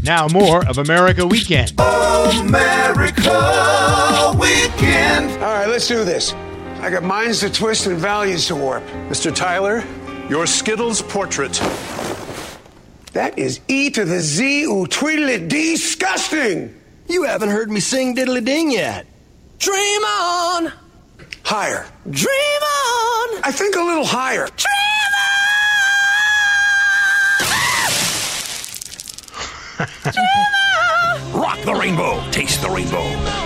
Now more of America Weekend. America Weekend. All right, let's do this. I got minds to twist and values to warp. Mr. Tyler, your Skittles portrait. That is E to the Z, ooh, tweedly disgusting. You haven't heard me sing Diddly Ding yet. Dream on. Higher. Dream on. I think a little higher. Dream on. Rock the rainbow. Taste the rainbow.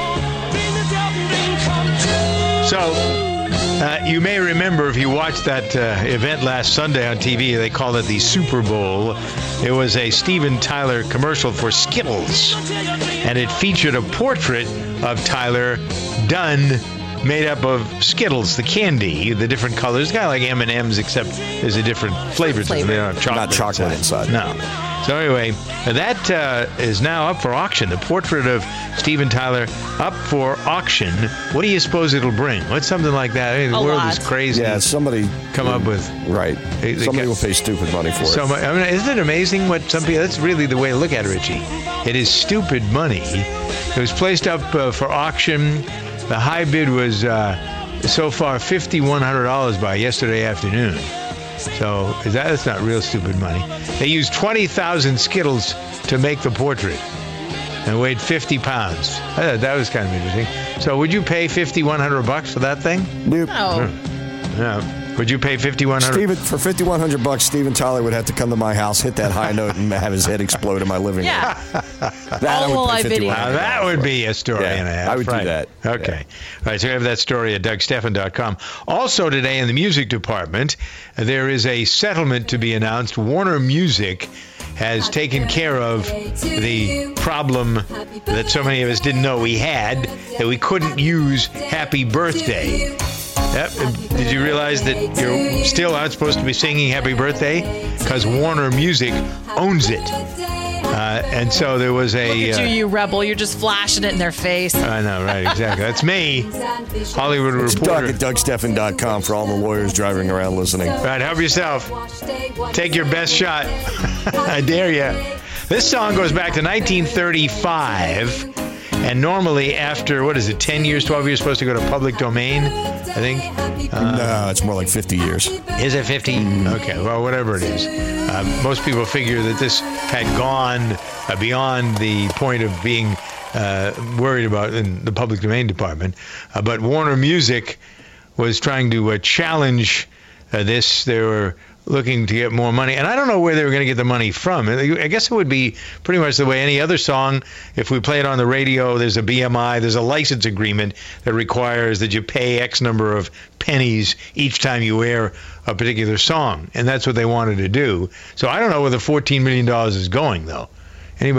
So, you may remember if you watched that event last Sunday on TV, they called it the Super Bowl. It was a Steven Tyler commercial for Skittles, and it featured a portrait of Tyler done made up of Skittles, the candy, the different colors, kind of like M&M's, except there's a different flavor to them. They don't have chocolate. Not chocolate inside. No. So anyway, that is now up for auction. The portrait of Steven Tyler up for auction. What do you suppose it'll bring? What's something like that? I mean, the world is crazy. Yeah, somebody come up with. Right. Somebody will pay stupid money for it. I mean, isn't it amazing what some people? That's really the way to look at it, Richie. It is stupid money. It was placed up for auction. The high bid was so far $5,100 by yesterday afternoon. So that's not real stupid money. They used 20,000 Skittles to make the portrait and weighed 50 pounds. That was kind of interesting. So would you pay $5,100 for that thing? Nope. No. No. Would you pay $5,100? For $5,100, Steven Tyler would have to come to my house, hit that high note, and have his head explode in my living room. Yeah. That would pay $5,100. Now that would be a story and a half. I would do that. Okay. All right, so we have that story at DougStephan.com. Also today in the music department, there is a settlement to be announced. Warner Music has taken care of the problem that so many of us didn't know we had, that we couldn't use Happy Birthday. Yep. Did you realize that you're still aren't supposed to be singing Happy Birthday? Because Warner Music owns it. And so there was a... Look at you rebel. You're just flashing it in their face. I know, right, exactly. That's me, Hollywood reporter. Doug at DougStephan.com for all the lawyers driving around listening. Right, help yourself. Take your best shot. I dare you. This song goes back to 1935. And normally after, 10 years, 12 years, supposed to go to public domain, I think? No, it's more like 50 years. Is it 50? Okay, well, whatever it is. Most people figure that this had gone beyond the point of being worried about in the public domain department. But Warner Music was trying to challenge this. They were looking to get more money. And I don't know where they were going to get the money from. I guess it would be pretty much the way any other song, if we play it on the radio, there's a BMI, there's a license agreement that requires that you pay X number of pennies each time you air a particular song. And that's what they wanted to do. So I don't know where the $14 million is going, though. They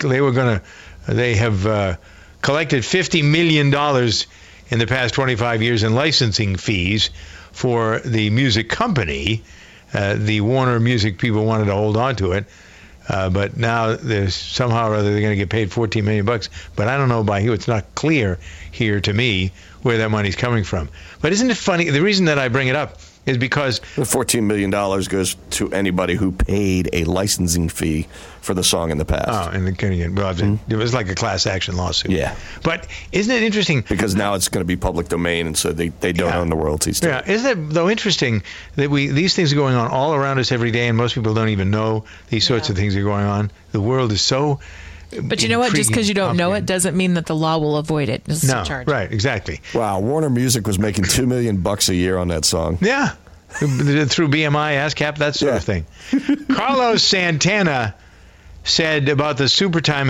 have collected $50 million in the past 25 years in licensing fees for the music company. The Warner Music people wanted to hold on to it, but now there's somehow or other they're going to get paid $14 million. But I don't know by who. It's not clear here to me where that money's coming from. But isn't it funny? The reason that I bring it up is because the $14 million goes to anybody who paid a licensing fee for the song in the past. Oh, and it was like a class action lawsuit. Yeah. But isn't it interesting? Because now it's going to be public domain, and so they don't own the royalties. Yeah. Isn't it, though, interesting that these things are going on all around us every day, and most people don't even know these sorts of things are going on? The world is so... But you know what? Just because you don't know it doesn't mean that the law will avoid it. No, right, exactly. Wow, Warner Music was making $2 million a year on that song. Yeah, through BMI, ASCAP, that sort of thing. Carlos Santana said about the Super Bowl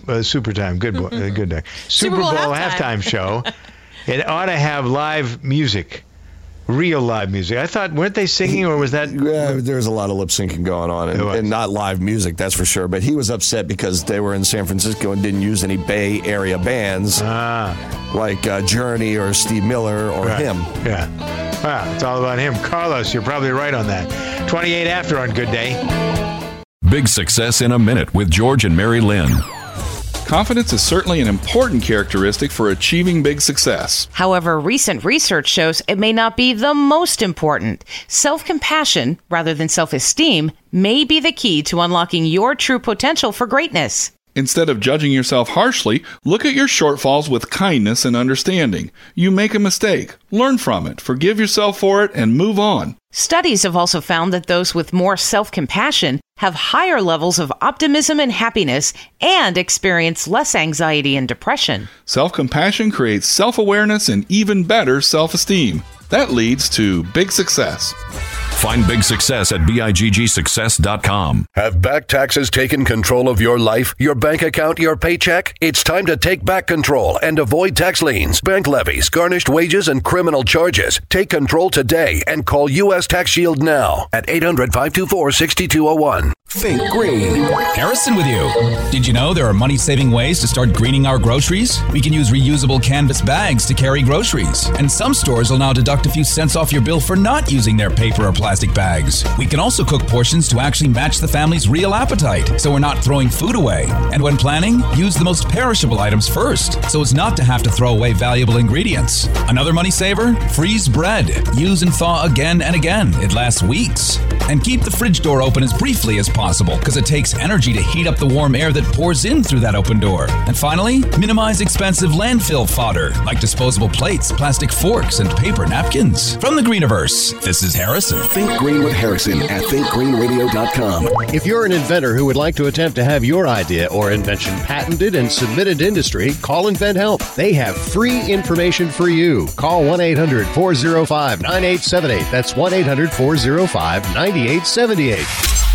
halftime show, it ought to have live music. Real live music. I thought, weren't they singing, or was that... Yeah, there was a lot of lip syncing going on, and not live music, that's for sure. But he was upset because they were in San Francisco and didn't use any Bay Area bands like Journey or Steve Miller or him. Yeah. Wow, it's all about him. Carlos, you're probably right on that. 28 after on Good Day. Big Success in a Minute with George and Mary Lynn. Confidence is certainly an important characteristic for achieving big success. However, recent research shows it may not be the most important. Self-compassion, rather than self-esteem, may be the key to unlocking your true potential for greatness. Instead of judging yourself harshly, look at your shortfalls with kindness and understanding. You make a mistake, learn from it, forgive yourself for it, and move on. Studies have also found that those with more self-compassion have higher levels of optimism and happiness and experience less anxiety and depression. Self-compassion creates self-awareness and even better self-esteem. That leads to big success. Find big success at biggsuccess.com. Have back taxes taken control of your life, your bank account, your paycheck? It's time to take back control and avoid tax liens, bank levies, garnished wages, and criminal charges. Take control today and call U.S. Tax Shield now at 800-524-6201. Think green. Harrison with you. Did you know there are money-saving ways to start greening our groceries? We can use reusable canvas bags to carry groceries. And some stores will now deduct a few cents off your bill for not using their paper or plastic bags. We can also cook portions to actually match the family's real appetite, so we're not throwing food away. And when planning, use the most perishable items first, so as not to have to throw away valuable ingredients. Another money saver? Freeze bread. Use and thaw again and again. It lasts weeks. And keep the fridge door open as briefly as possible, because it takes energy to heat up the warm air that pours in through that open door. And finally, minimize expensive landfill fodder, like disposable plates, plastic forks, and paper napkins. From the Greeniverse, this is Harrison. Think Green with Harrison at thinkgreenradio.com. If you're an inventor who would like to attempt to have your idea or invention patented and submitted to industry, call InventHelp. They have free information for you. Call 1-800-405-9878. That's 1-800-405-9878.